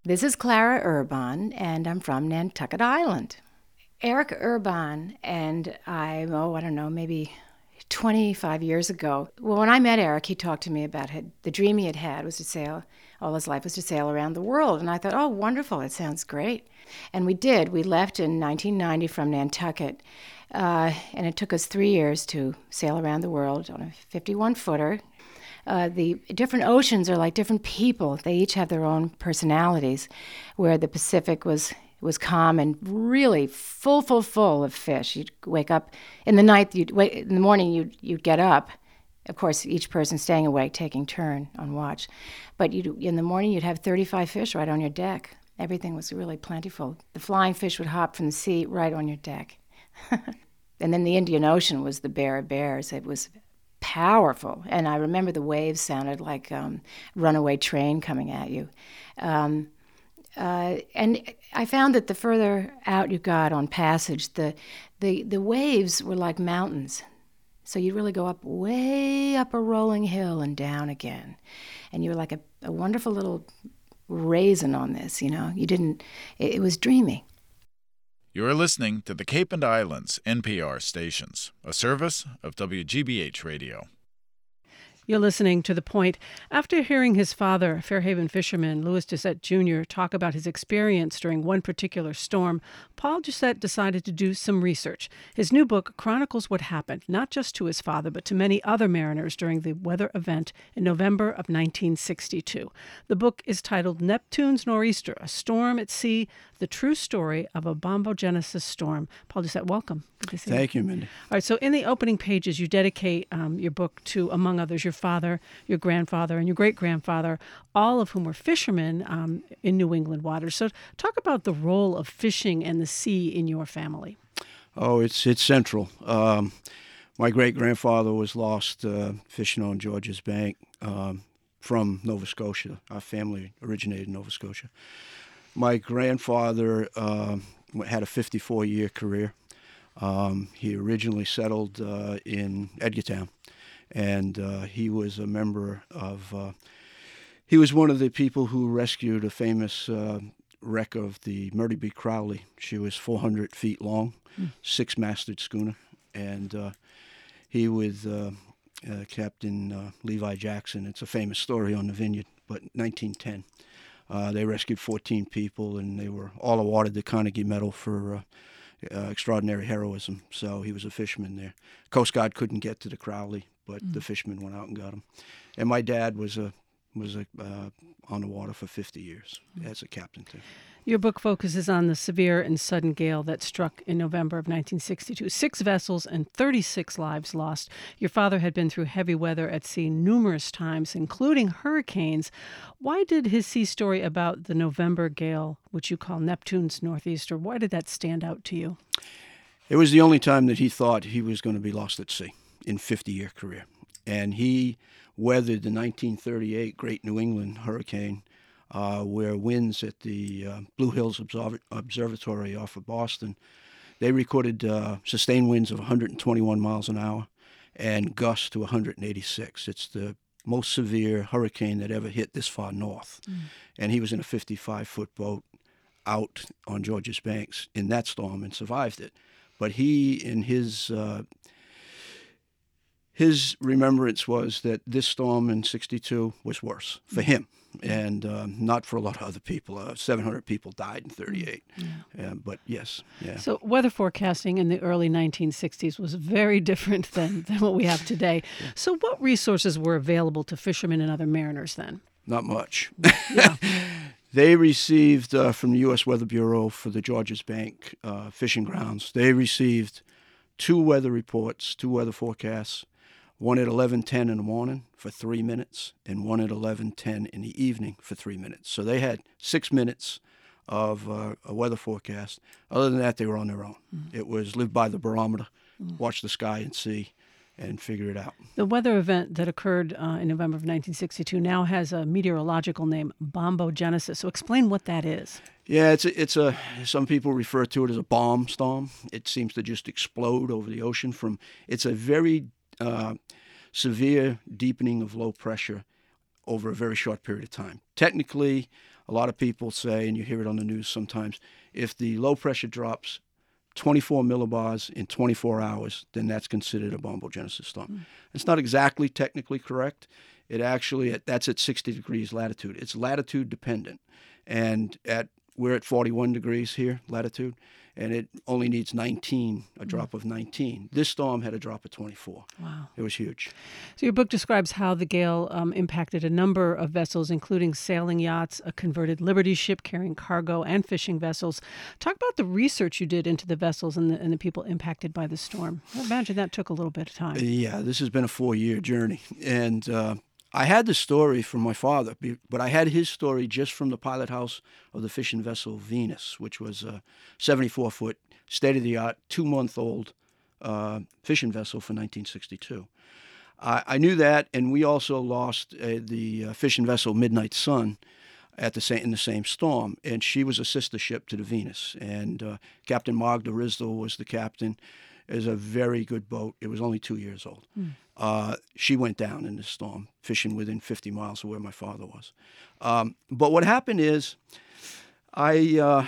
This is Clara Urban, and I'm from Nantucket Island. Eric Urban and I don't know, maybe 25 years ago. Well, when I met Eric, he talked to me about the dream he had was to sail, all his life was to sail around the world. And I thought, oh, wonderful, it sounds great. And we did. We left in 1990 from Nantucket, and it took us 3 years to sail around the world on a 51-footer. The different oceans are like different people. They each have their own personalities, where the Pacific was calm and really full of fish. You'd wake up in the night. In the morning. You'd get up. Of course, each person staying awake, taking turn on watch. But in the morning, you'd have 35 fish right on your deck. Everything was really plentiful. The flying fish would hop from the sea right on your deck. And then the Indian Ocean was the bear of bears. It was powerful. And I remember the waves sounded like a runaway train coming at you. And I found that the further out you got on passage, the waves were like mountains. So you really go way up a rolling hill and down again. And you're like a wonderful little raisin on this, it was dreamy. You are listening to the Cape and Islands NPR stations, a service of WGBH Radio. You're listening to The Point. After hearing his father, Fairhaven fisherman Louis Doucette Jr., talk about his experience during one particular storm, Paul Doucette decided to do some research. His new book chronicles what happened, not just to his father, but to many other mariners during the weather event in November of 1962. The book is titled Neptune's Nor'easter, A Storm at Sea, The True Story of a Bombogenesis Storm. Paul Doucette, welcome. Good to see you. Thank you, Mindy. All right, so in the opening pages, you dedicate your book to, among others, your father, your grandfather, and your great-grandfather, all of whom were fishermen in New England waters. So talk about the role of fishing and the sea in your family. Oh, it's central. My great-grandfather was lost fishing on Georges Bank from Nova Scotia. Our family originated in Nova Scotia. My grandfather had a 54-year career. He originally settled in Edgartown, and he was a member of, he was one of the people who rescued a famous wreck of the Murray B. Crowley. She was 400 feet long, six-masted schooner, and he with Captain Levi Jackson. It's a famous story on the Vineyard, but 1910. They rescued 14 people, and they were all awarded the Carnegie Medal for extraordinary heroism. So he was a fisherman there. Coast Guard couldn't get to the Crowley, but the fishermen went out and got him. And my dad was on the water for 50 years as a captain too. Your book focuses on the severe and sudden gale that struck in November of 1962. 6 vessels and 36 lives lost. Your father had been through heavy weather at sea numerous times, including hurricanes. Why did his sea story about the November gale, which you call Neptune's Nor'easter, why did that stand out to you? It was the only time that he thought he was going to be lost at sea in 50-year career. And he weathered the 1938 Great New England hurricane, where winds at the Blue Hills Observatory off of Boston, they recorded sustained winds of 121 miles an hour and gusts to 186. It's the most severe hurricane that ever hit this far north. And he was in a 55-foot boat out on Georges Banks in that storm and survived it. But he, in his remembrance was that this storm in 62 was worse for him and not for a lot of other people. 700 people died in 38. But yes. Yeah. So weather forecasting in the early 1960s was very different than what we have today. Yeah. So what resources were available to fishermen and other mariners then? Not much. Yeah. They received from the U.S. Weather Bureau for the Georges Bank fishing grounds, they received 2 weather reports, 2 weather forecasts, one at 11:10 in the morning for 3 minutes and one at 11:10 in the evening for 3 minutes. So they had 6 minutes of a weather forecast. Other than that, they were on their own. It was live by the barometer, watch the sky and see, and figure it out. The weather event that occurred in November of 1962 now has a meteorological name, bombogenesis. So explain what that is. Yeah, it's a some people refer to it as a bomb storm. It seems to just explode over the ocean. It's a very severe deepening of low pressure over a very short period of time. Technically, A lot of people say, and you hear it on the news sometimes, if the low pressure drops 24 millibars in 24 hours, then that's considered a bombogenesis storm. It's not exactly technically correct. It actually, that's at 60 degrees latitude. It's latitude dependent. And we're at 41 degrees here, latitude, and it only needs 19, a drop of 19. This storm had a drop of 24. Wow. It was huge. So your book describes how the gale impacted a number of vessels, including sailing yachts, a converted Liberty ship carrying cargo, and fishing vessels. Talk about the research you did into the vessels and the people impacted by the storm. I imagine that took a little bit of time. Yeah, this has been a 4-year journey. And I had the story from my father, but I had his story just from the pilot house of the fishing vessel Venus, which was a 74-foot, state-of-the-art, 2-month-old fishing vessel for 1962. I knew that, and we also lost the fishing vessel Midnight Sun in the same storm, and she was a sister ship to the Venus. And Captain Magda Risdell was the captain. It was a very good boat. It was only 2 years old. She went down in the storm, fishing within 50 miles of where my father was. But what happened is, after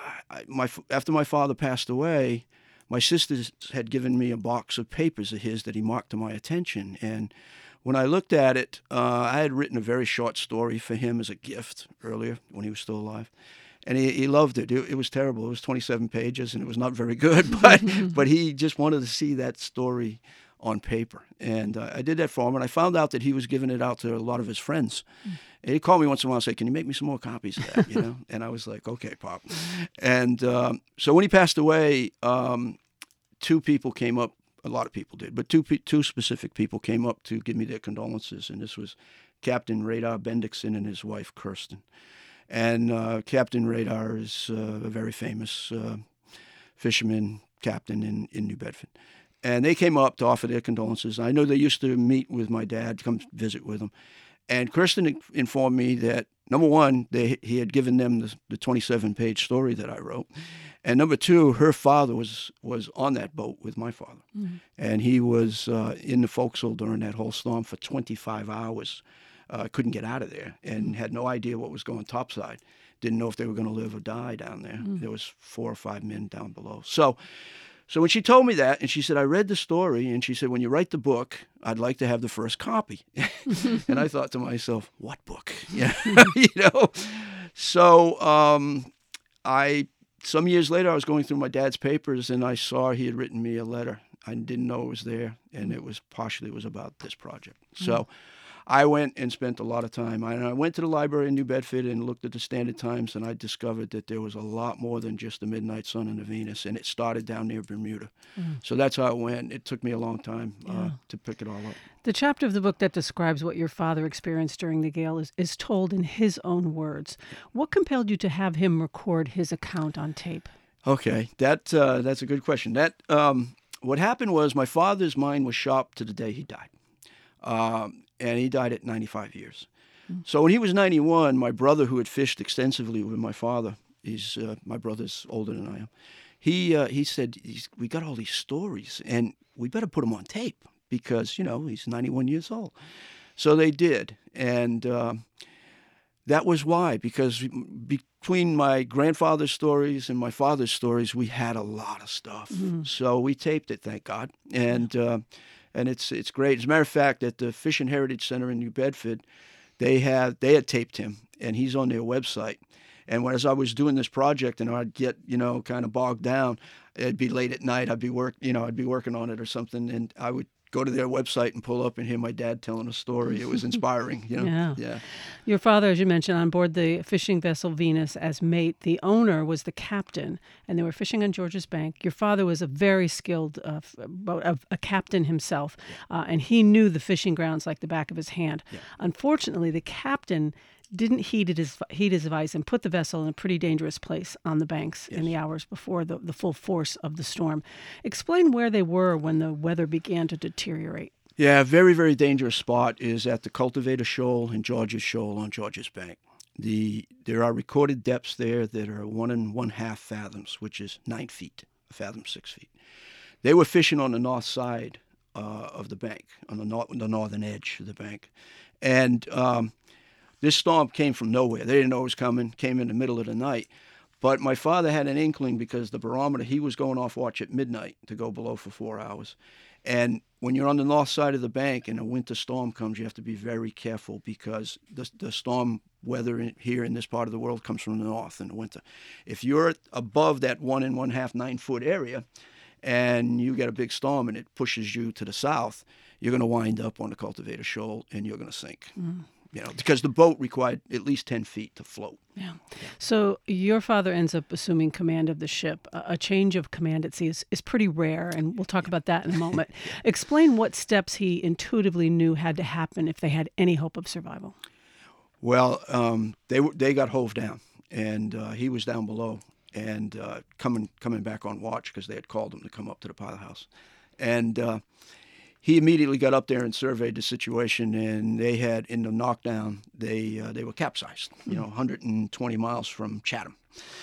my father passed away, my sisters had given me a box of papers of his that he marked to my attention. And when I looked at it, I had written a very short story for him as a gift earlier when he was still alive. And he loved it. It was terrible. It was 27 pages, and it was not very good. But he just wanted to see that story on paper. And I did that for him, and I found out that he was giving it out to a lot of his friends. And he'd call me once in a while and say, "Can you make me some more copies of that?" And I was like, "Okay, Pop." And so when he passed away, 2 people came up. A lot of people did, but two specific people came up to give me their condolences. And this was Captain Radar Bendixson and his wife, Kirsten. And Captain Radar is a very famous fisherman captain in New Bedford. And they came up to offer their condolences. I know they used to meet with my dad, come visit with him. And Kirsten informed me that, number one, he had given them the 27-page story that I wrote. And number two, her father was on that boat with my father. And he was in the forecastle during that whole storm for 25 hours. Couldn't get out of there and had no idea what was going topside. Didn't know if they were going to live or die down there. There was 4 or 5 men down below. So when she told me that, and she said, I read the story, and she said, when you write the book, I'd like to have the first copy. And I thought to myself, what book? So some years later, I was going through my dad's papers, and I saw he had written me a letter. I didn't know it was there, and it was about this project. So I went and spent a lot of time. I went to the library in New Bedford and looked at the Standard Times, and I discovered that there was a lot more than just the Midnight Sun and the Venus, and it started down near Bermuda. So that's how it went. It took me a long time to pick it all up. The chapter of the book that describes what your father experienced during the gale is told in his own words. What compelled you to have him record his account on tape? Okay, that's a good question. What happened was my father's mind was sharp to the day he died. And he died at 95 years. So when he was 91, my brother, who had fished extensively with my father, my brother's older than I am, he said, we got all these stories, and we better put them on tape because, he's 91 years old. So they did. And that was why, because between my grandfather's stories and my father's stories, we had a lot of stuff. So we taped it, thank God. And it's great. As a matter of fact, at the Fishing Heritage Center in New Bedford, they had taped him, and he's on their website. And as I was doing this project, and I'd get kind of bogged down, it'd be late at night. I'd be working on it or something, and I would go to their website and pull up and hear my dad telling a story. It was inspiring. Yeah. Your father, as you mentioned, on board the fishing vessel Venus as mate. The owner was the captain, and they were fishing on Georges Bank. Your father was a very skilled a captain himself, and he knew the fishing grounds like the back of his hand. Yeah. Unfortunately, the captain didn't heed his advice and put the vessel in a pretty dangerous place on the banks in the hours before the full force of the storm. Explain where they were when the weather began to deteriorate. Yeah, a very, very dangerous spot is at the Cultivator Shoal and Georges Shoal on Georges Bank. There are recorded depths there that are 1 1/2 fathoms, which is 9 feet, a fathom 6 feet. They were fishing on the north side of the bank, on the northern edge of the bank. And This storm came from nowhere. They didn't know it was coming, came in the middle of the night. But my father had an inkling because the barometer, he was going off watch at midnight to go below for 4 hours. And when you're on the north side of the bank and a winter storm comes, you have to be very careful because the storm weather here in this part of the world comes from the north in the winter. If you're above that 1 1/2, 9 foot area and you get a big storm and it pushes you to the south, you're going to wind up on the Cultivator Shoal and you're going to sink. Because the boat required at least 10 feet to float. Yeah. So your father ends up assuming command of the ship. A change of command at sea is pretty rare, and we'll talk about that in a moment. Explain what steps he intuitively knew had to happen if they had any hope of survival. Well, they got hove down, and he was down below and coming back on watch because they had called him to come up to the pilot house. And he immediately got up there and surveyed the situation, and they had, in the knockdown, they were capsized, 120 miles from Chatham.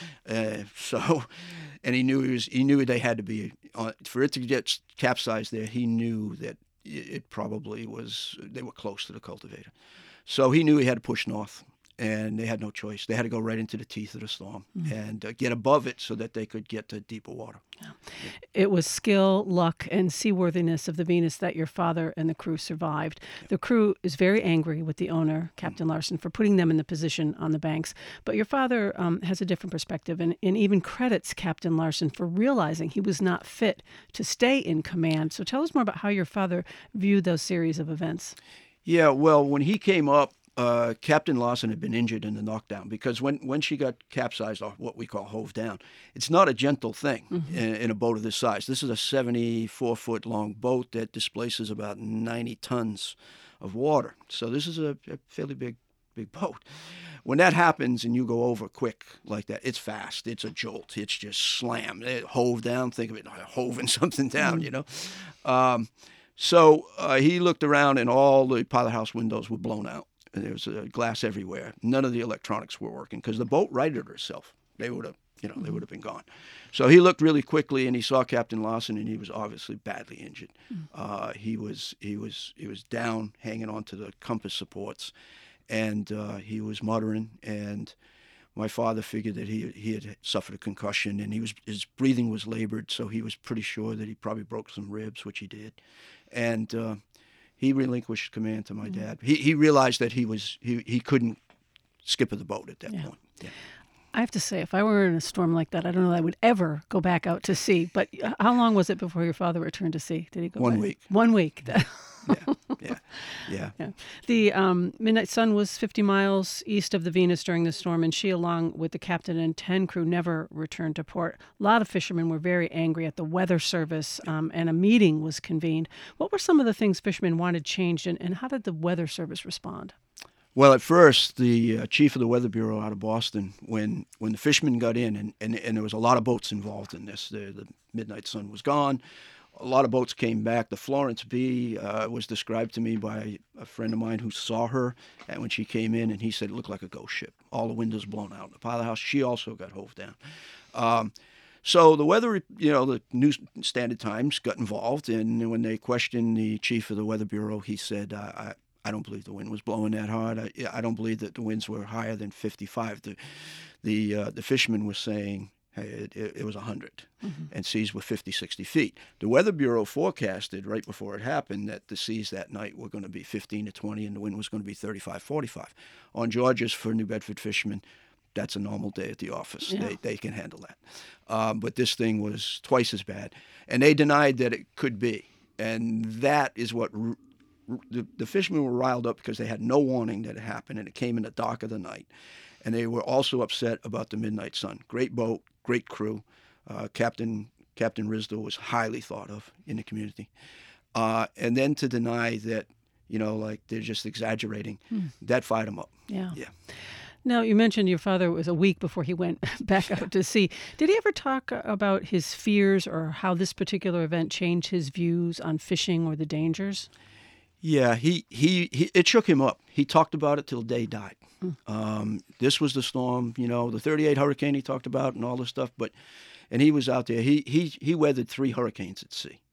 And he knew they had to be, for it to get capsized there, he knew that it probably was, they were close to the Cultivator. So he knew he had to push north, and they had no choice. They had to go right into the teeth of the storm and get above it so that they could get to deeper water. Yeah. It was skill, luck, and seaworthiness of the Venus that your father and the crew survived. Yeah. The crew is very angry with the owner, Captain Larson, for putting them in the position on the banks. But your father has a different perspective and even credits Captain Larson for realizing he was not fit to stay in command. So tell us more about how your father viewed those series of events. Yeah, well, when he came up, Captain Larson had been injured in the knockdown because when she got capsized, or what we call hove down, it's not a gentle thing in a boat of this size. This is a 74-foot long boat that displaces about 90 tons of water. So this is a fairly big boat. When that happens and you go over quick like that, it's fast. It's a jolt. It's just slam. It hove down. Think of it hoving something down, So he looked around and all the pilot house windows were blown out. And there was glass everywhere. None of the electronics were working because the boat righted herself. They would have, they would have been gone. So he looked really quickly and he saw Captain Larson, and he was obviously badly injured. He was down, hanging onto the compass supports, and he was muttering. And my father figured that he had suffered a concussion, and his breathing was labored, so he was pretty sure that he probably broke some ribs, which he did, and. He relinquished command to my dad. He realized that he couldn't skip the boat at that point. Yeah. I have to say, if I were in a storm like that, I don't know that I would ever go back out to sea. But how long was it before your father returned to sea? Did he go 1 week. 1 week. Yeah. The Midnight Sun was 50 miles east of the Venus during the storm, and she, along with the captain and 10 crew, never returned to port. A lot of fishermen were very angry at the Weather Service, and a meeting was convened. What were some of the things fishermen wanted changed, and how did the Weather Service respond? Well, at first, the chief of the Weather Bureau out of Boston, when the fishermen got in, and there was a lot of boats involved in this, the Midnight Sun was gone. A lot of boats came back. The Florence B was described to me by a friend of mine who saw her, and when she came in, and he said it looked like a ghost ship. All the windows blown out. The pilot house, she also got hove down. So the weather, the New Standard Times got involved, and when they questioned the chief of the Weather Bureau, he said, I don't believe the wind was blowing that hard. I don't believe that the winds were higher than 55. The fishermen were saying, hey, it was 100, and seas were 50, 60 feet. The Weather Bureau forecasted right before it happened that the seas that night were going to be 15 to 20, and the wind was going to be 35, 45. On Georges, for New Bedford fishermen, that's a normal day at the office. Yeah. They can handle that. But this thing was twice as bad, and they denied that it could be. And that is what the fishermen were riled up because they had no warning that it happened, and it came in the dark of the night. And they were also upset about the Midnight Sun. Great boat, great crew. Captain Risdell was highly thought of in the community. And then to deny that, they're just exaggerating, that fired them up. Yeah. Now, you mentioned your father was a week before he went back out to sea. Did he ever talk about his fears or how this particular event changed his views on fishing or the dangers? Yeah, it shook him up. He talked about it till the day he died. This was the storm, the 38 hurricane he talked about and all this stuff. And he was out there. He weathered 3 hurricanes at sea,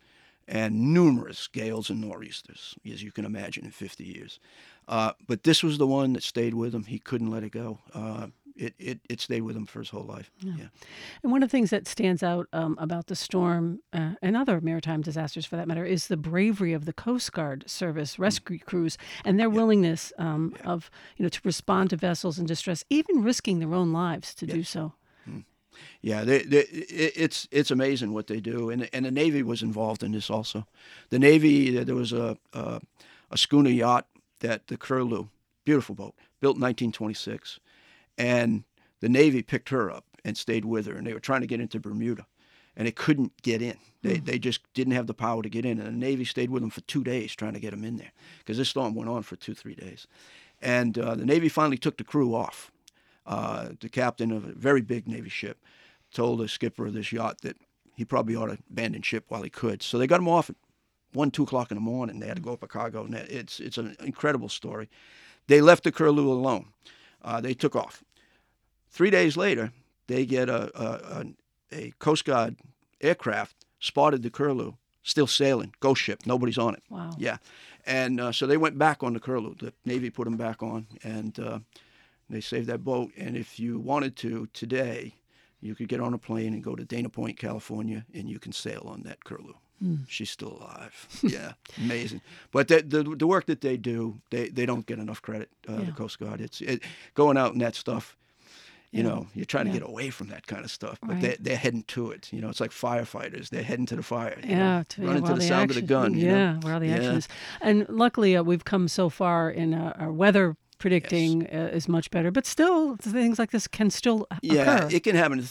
and numerous gales and nor'easters, as you can imagine, in 50 years. But this was the one that stayed with him. He couldn't let it go. It stayed with him for his whole life. Yeah. And one of the things that stands out about the storm and other maritime disasters, for that matter, is the bravery of the Coast Guard service rescue crews and their willingness of to respond to vessels in distress, even risking their own lives to do so. Yeah, it's amazing what they do, and the Navy was involved in this also. The Navy, there was a schooner yacht that the Curlew, beautiful boat, built in 1926, and the Navy picked her up and stayed with her, and they were trying to get into Bermuda, and they couldn't get in. They just didn't have the power to get in, and the Navy stayed with them for 2 days trying to get them in there, because this storm went on for 2-3 days, and the Navy finally took the crew off. The captain of a very big Navy ship told the skipper of this yacht that he probably ought to abandon ship while he could. So they got him off at 1-2 o'clock in the morning. They had to go up a cargo. And it's an incredible story. They left the Curlew alone. They took off. 3 days later, they get a Coast Guard aircraft spotted the Curlew, still sailing, ghost ship. Nobody's on it. Wow. Yeah. And so they went back on the Curlew. The Navy put them back on, and they saved that boat. And if you wanted to today, you could get on a plane and go to Dana Point, California, and you can sail on that Curlew. She's still alive. Yeah, amazing. But the work that they do, they don't get enough credit, the Coast Guard. It's going out in that stuff, you're trying to get away from that kind of stuff, but they're heading to it. It's like firefighters. They're heading to the fire. Running to the sound of the gun. Where all the action is. And luckily, we've come so far in our weather predicting is much better, but still things like this can still occur. Yeah, it can happen.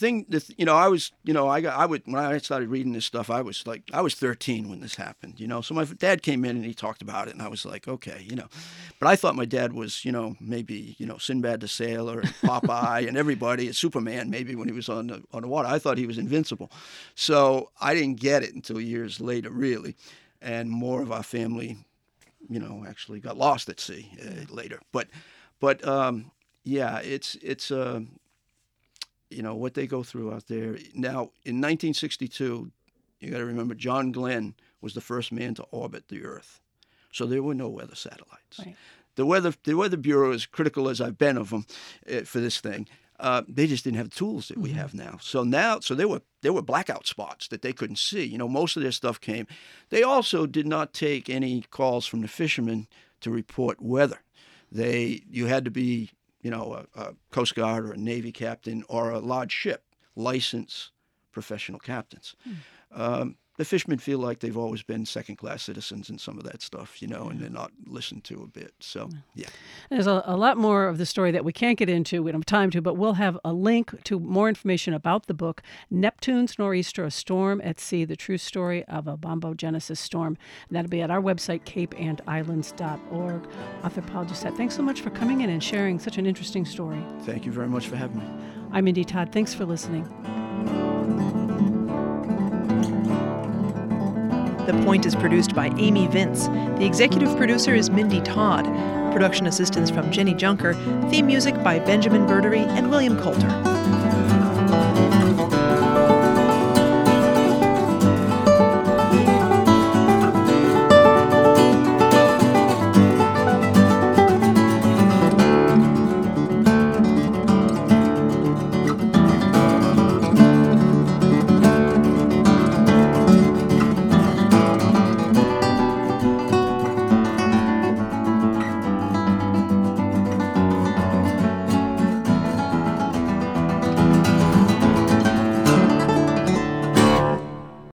When I started reading this stuff, I was 13 when this happened, so my dad came in and he talked about it, and I was like, okay, but I thought my dad was, maybe, Sinbad the Sailor and Popeye and everybody, Superman maybe when he was on the water. I thought he was invincible. So I didn't get it until years later, really, and more of our family actually got lost at sea later. But it's what they go through out there. Now, in 1962, you got to remember, John Glenn was the first man to orbit the Earth. So there were no weather satellites. Right. The Weather Bureau, as critical as I've been of them for this thing, they just didn't have the tools that we have now. So there were blackout spots that they couldn't see. Most of their stuff came. They also did not take any calls from the fishermen to report weather. You had to be, a Coast Guard or a Navy captain or a large ship, licensed professional captains. The fishermen feel like they've always been second-class citizens in some of that stuff, and they're not listened to a bit. So, yeah. There's a lot more of the story that we can't get into. We don't have time to, but we'll have a link to more information about the book, Neptune's Nor'easter, A Storm at Sea, The True Story of a Bombogenesis Storm. And that'll be at our website, capeandislands.org. Author Paul Doucette, thanks so much for coming in and sharing such an interesting story. Thank you very much for having me. I'm Indy Todd. Thanks for listening. The Point is produced by Amy Vince. The executive producer is Mindy Todd. Production assistance from Jenny Junker. Theme music by Benjamin Verdery and William Coulter.